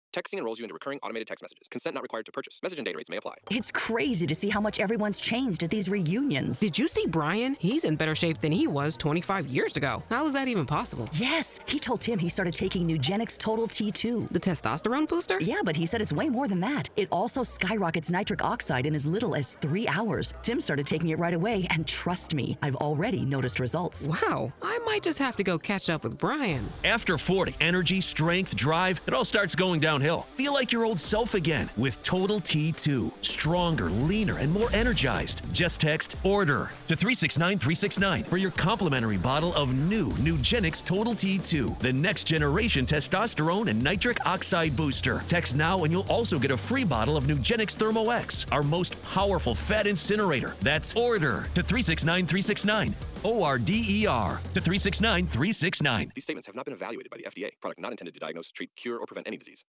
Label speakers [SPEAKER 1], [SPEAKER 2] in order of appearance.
[SPEAKER 1] Texting enrolls you into recurring automated text messages. Consent not required to purchase. Message and data rates may apply.
[SPEAKER 2] It's crazy to see how much everyone's changed at these reunions.
[SPEAKER 3] Did you see Brian? He's in better shape than he was 25 years ago. How is that even possible?
[SPEAKER 2] Yes, he told Tim he started taking Nugenix Total T2.
[SPEAKER 3] The testosterone booster?
[SPEAKER 2] Yeah, but he said it's way more than that. It also skyrockets nitric oxide in as little as 3 hours. Tim started taking it right away, and trust me, I've already noticed results.
[SPEAKER 3] Wow, I might just have to go catch up with Brian.
[SPEAKER 4] After 40, energy, strength, drive, it all starts going downhill. Feel like your old self again with Total T2. Stronger, leaner, and more energized. Just text ORDER to 369-369 for your complimentary bottle of new Nugenix Total T2, the next generation testosterone and nitric oxide booster. Text now and you'll also get a free bottle of Nugenix Thermo X, our most powerful fat incinerator. That's ORDER to 369-369. ORDER to 369-369.
[SPEAKER 1] These statements have not been evaluated by the FDA. Product not intended to diagnose, treat, cure, or prevent any disease.